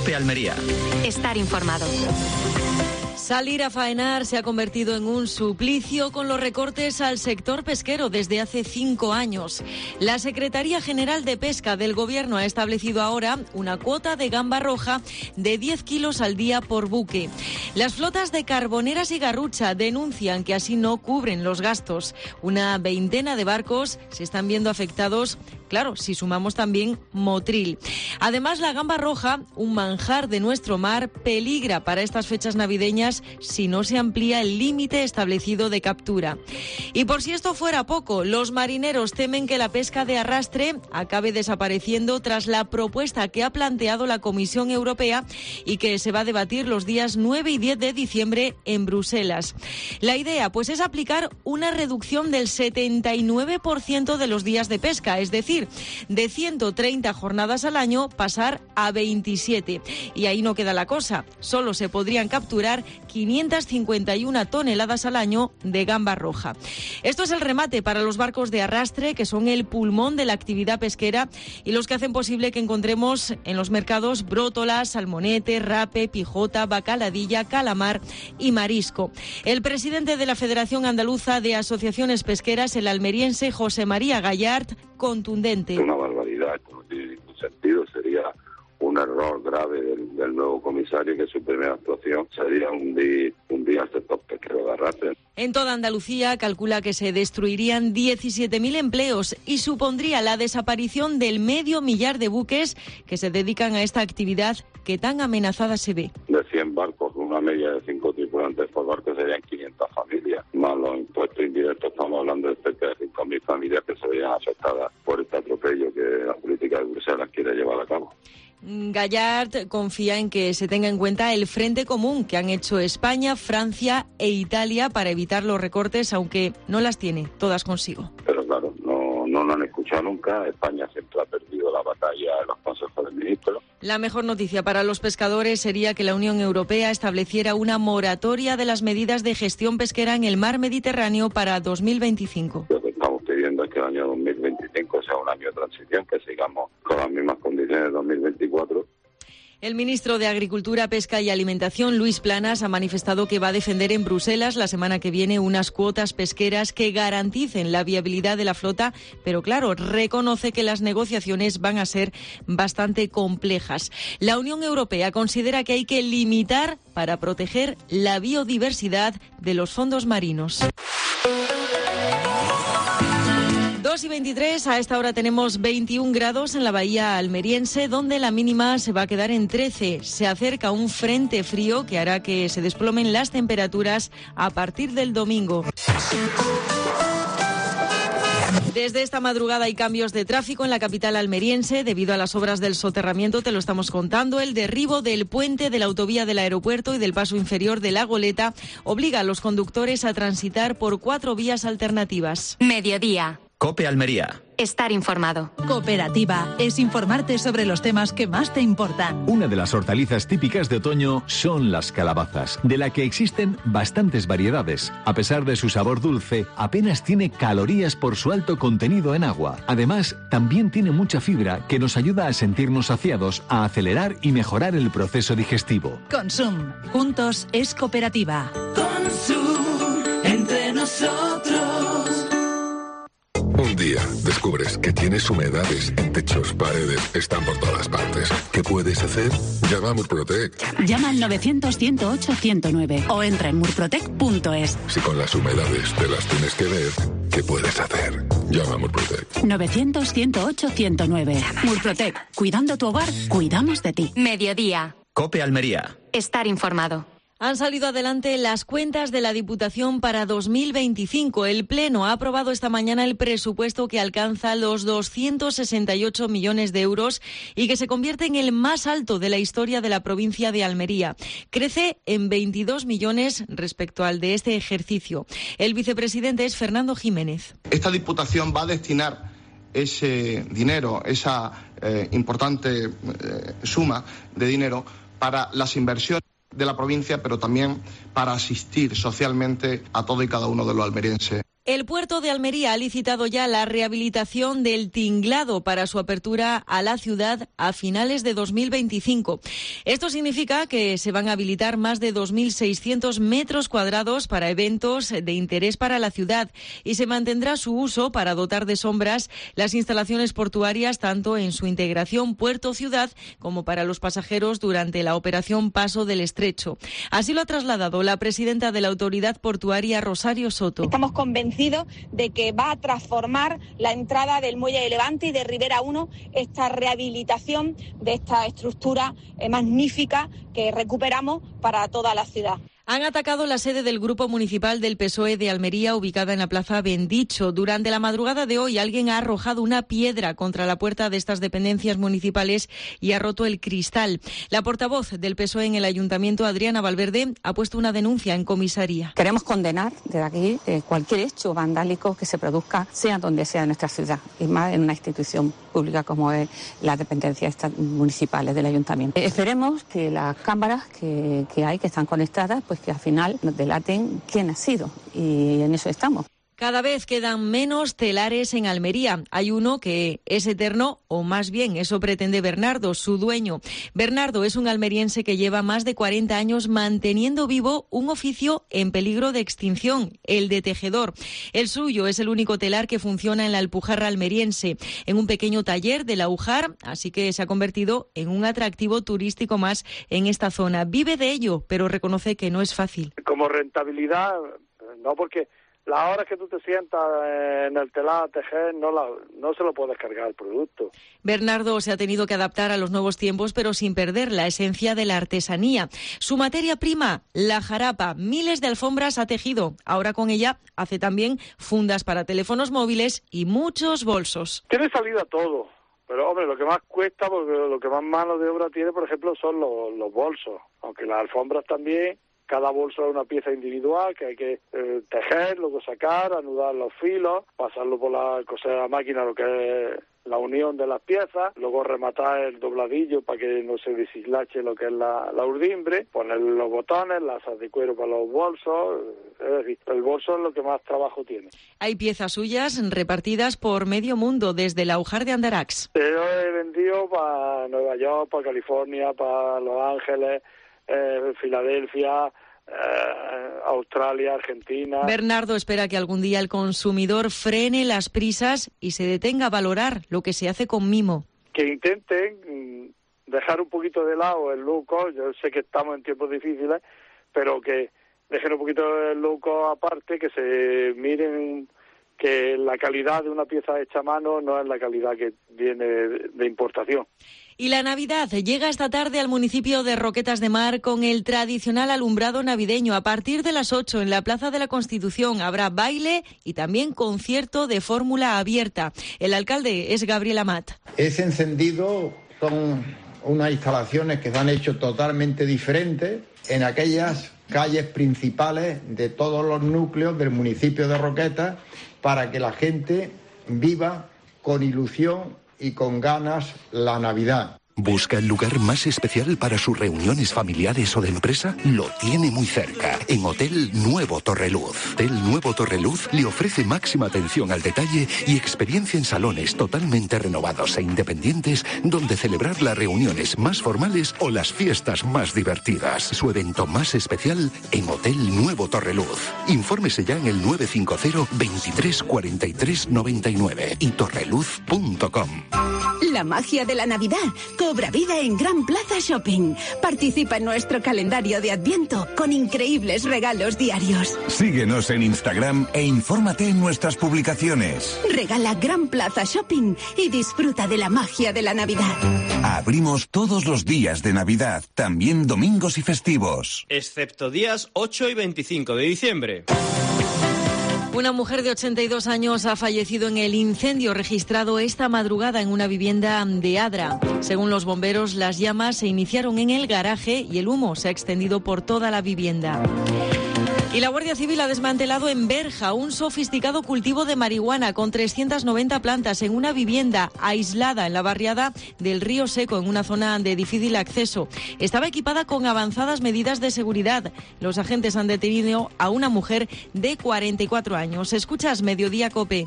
COPE Almería. Estar informado. Salir a faenar se ha convertido en un suplicio con los recortes al sector pesquero desde hace 5 años. La Secretaría General de Pesca del Gobierno ha establecido ahora una cuota de gamba roja de 10 kilos al día por buque. Las flotas de Carboneras y Garrucha denuncian que así no cubren los gastos. Una veintena de barcos se están viendo afectados, claro, si sumamos también Motril. Además, la gamba roja, un manjar de nuestro mar, peligra para estas fechas navideñas si no se amplía el límite establecido de captura. Y por si esto fuera poco, los marineros temen que la pesca de arrastre acabe desapareciendo tras la propuesta que ha planteado la Comisión Europea y que se va a debatir los días 9 y 10 de diciembre en Bruselas. La idea, pues, es aplicar una reducción del 79% de los días de pesca, es decir, de 130 jornadas al año pasar a 27. Y ahí no queda la cosa, solo se podrían capturar 551 toneladas al año de gamba roja. Esto es el remate para los barcos de arrastre, que son el pulmón de la actividad pesquera y los que hacen posible que encontremos en los mercados brótola, salmonete, rape, pijota, bacaladilla, calamar y marisco. El presidente de la Federación Andaluza de Asociaciones Pesqueras, el almeriense José María Gallart, contundente. Una barbaridad, no tiene ningún sentido, sería un error grave del nuevo comisario, que su primera actuación sería hundir al sector pesquero de arrastre. En toda Andalucía calcula que se destruirían 17.000 empleos y supondría la desaparición del 500.000 de buques que se dedican a esta actividad que tan amenazada se ve. De 100 barcos, una media de 5 tripulantes por barco, serían 500 familias. Más los impuestos indirectos, estamos hablando de cerca de 5.000 familias que se verían afectadas por este atropello que la política de Bruselas quiere llevar a cabo. Gallart confía en que se tenga en cuenta el frente común que han hecho España, Francia e Italia para evitar los recortes, aunque no las tiene todas consigo. Pero claro, no lo han escuchado nunca. España siempre ha perdido la batalla en los consejos de ministros. La mejor noticia para los pescadores sería que la Unión Europea estableciera una moratoria de las medidas de gestión pesquera en el mar Mediterráneo para 2025. Lo que estamos pidiendo es que el año 2025 sea un año de transición, que sigamos con las mismas condiciones de 2024. El ministro de Agricultura, Pesca y Alimentación, Luis Planas, ha manifestado que va a defender en Bruselas la semana que viene unas cuotas pesqueras que garanticen la viabilidad de la flota, pero claro, reconoce que las negociaciones van a ser bastante complejas. La Unión Europea considera que hay que limitar para proteger la biodiversidad de los fondos marinos. 2:23, a esta hora tenemos 21 grados en la bahía almeriense, donde la mínima se va a quedar en 13. Se acerca un frente frío que hará que se desplomen las temperaturas a partir del domingo. Desde esta madrugada hay cambios de tráfico en la capital almeriense debido a las obras del soterramiento, te lo estamos contando. El derribo del puente de la autovía del aeropuerto y del paso inferior de La Goleta obliga a los conductores a transitar por 4 vías alternativas. Mediodía. COPE Almería. Estar informado. Cooperativa es informarte sobre los temas que más te importan. Una de las hortalizas típicas de otoño son las calabazas, de la que existen bastantes variedades. A pesar de su sabor dulce, apenas tiene calorías por su alto contenido en agua. Además, también tiene mucha fibra que nos ayuda a sentirnos saciados, a acelerar y mejorar el proceso digestivo. Consum. Juntos es cooperativa. Consum. Entre nosotros. Un día descubres que tienes humedades en techos, paredes, están por todas partes. ¿Qué puedes hacer? Llama a Murprotec. Llama al 900-108-109 o entra en murprotec.es. Si con las humedades te las tienes que ver, ¿qué puedes hacer? Llama a Murprotec. 900-108-109. Murprotec. Cuidando tu hogar, cuidamos de ti. Mediodía. COPE Almería. Estar informado. Han salido adelante las cuentas de la Diputación para 2025. El Pleno ha aprobado esta mañana el presupuesto que alcanza los 268 millones de euros y que se convierte en el más alto de la historia de la provincia de Almería. Crece en 22 millones respecto al de este ejercicio. El vicepresidente es Fernando Jiménez. Esta Diputación va a destinar ese dinero, esa importante suma de dinero para las inversiones de la provincia, pero también para asistir socialmente a todo y cada uno de los almerienses. El puerto de Almería ha licitado ya la rehabilitación del tinglado para su apertura a la ciudad a finales de 2025. Esto significa que se van a habilitar más de 2.600 metros cuadrados para eventos de interés para la ciudad y se mantendrá su uso para dotar de sombras las instalaciones portuarias tanto en su integración puerto-ciudad como para los pasajeros durante la operación Paso del Estrecho. Así lo ha trasladado la presidenta de la Autoridad Portuaria, Rosario Soto. Estamos convencidos de que va a transformar la entrada del Muelle de Levante y de Ribera 1 esta rehabilitación de esta estructura magnífica que recuperamos para toda la ciudad. Han atacado la sede del Grupo Municipal del PSOE de Almería, ubicada en la Plaza Bendicho. Durante la madrugada de hoy, alguien ha arrojado una piedra contra la puerta de estas dependencias municipales y ha roto el cristal. La portavoz del PSOE en el Ayuntamiento, Adriana Valverde, ha puesto una denuncia en comisaría. Queremos condenar desde aquí cualquier hecho vandálico que se produzca, sea donde sea en nuestra ciudad, y más en una institución pública como es las dependencias municipales del Ayuntamiento. Esperemos que las cámaras que están conectadas, pues que al final nos delaten quién ha sido, y en eso estamos. Cada vez quedan menos telares en Almería. Hay uno que es eterno, o más bien eso pretende Bernardo, su dueño. Bernardo es un almeriense que lleva más de 40 años manteniendo vivo un oficio en peligro de extinción, el de tejedor. El suyo es el único telar que funciona en la Alpujarra almeriense, en un pequeño taller del Aujar, así que se ha convertido en un atractivo turístico más en esta zona. Vive de ello, pero reconoce que no es fácil. Como rentabilidad, no, porque las horas que tú te sientas en el telar a tejer no se lo puedes cargar el producto. Bernardo se ha tenido que adaptar a los nuevos tiempos, pero sin perder la esencia de la artesanía. Su materia prima, la jarapa. Miles de alfombras ha tejido. Ahora con ella hace también fundas para teléfonos móviles y muchos bolsos. Tiene salida todo, pero hombre, lo que más cuesta, porque lo que más mano de obra tiene, por ejemplo, son los bolsos. Aunque las alfombras también. Cada bolso es una pieza individual que hay que tejer, luego sacar, anudar los filos, pasarlo por la cosera máquina, lo que es la unión de las piezas, luego rematar el dobladillo para que no se deshilache lo que es la urdimbre, poner los botones, las asas de cuero para los bolsos, es decir, el bolso es lo que más trabajo tiene. Hay piezas suyas repartidas por medio mundo, desde el Aujar de Andarax. Yo he vendido para Nueva York, para California, para Los Ángeles, Filadelfia, Australia, Argentina. Bernardo espera que algún día el consumidor frene las prisas y se detenga a valorar lo que se hace con mimo. Que intenten dejar un poquito de lado el lujo. Yo sé que estamos en tiempos difíciles, pero que dejen un poquito el lujo aparte, que se miren que la calidad de una pieza hecha a mano no es la calidad que viene de importación. Y la Navidad llega esta tarde al municipio de Roquetas de Mar con el tradicional alumbrado navideño. A partir de las 8 en la Plaza de la Constitución habrá baile y también concierto de fórmula abierta. El alcalde es Gabriel Amat. Ese encendido son unas instalaciones que se han hecho totalmente diferentes en aquellas calles principales de todos los núcleos del municipio de Roquetas para que la gente viva con ilusión y con ganas la Navidad. ¿Busca el lugar más especial para sus reuniones familiares o de empresa? Lo tiene muy cerca, en Hotel Nuevo Torreluz. Hotel Nuevo Torreluz le ofrece máxima atención al detalle y experiencia en salones totalmente renovados e independientes donde celebrar las reuniones más formales o las fiestas más divertidas. Su evento más especial en Hotel Nuevo Torreluz. Infórmese ya en el 950 23 43 99 y torreluz.com. La magia de la Navidad cobra vida en Gran Plaza Shopping. Participa en nuestro calendario de Adviento con increíbles regalos diarios. Síguenos en Instagram e infórmate en nuestras publicaciones. Regala Gran Plaza Shopping y disfruta de la magia de la Navidad. Abrimos todos los días de Navidad, también domingos y festivos. Excepto días 8 y 25 de diciembre. Una mujer de 82 años ha fallecido en el incendio registrado esta madrugada en una vivienda de Adra. Según los bomberos, las llamas se iniciaron en el garaje y el humo se ha extendido por toda la vivienda. Y la Guardia Civil ha desmantelado en Berja un sofisticado cultivo de marihuana con 390 plantas en una vivienda aislada en la barriada del Río Seco, en una zona de difícil acceso. Estaba equipada con avanzadas medidas de seguridad. Los agentes han detenido a una mujer de 44 años. Escuchas Mediodía COPE.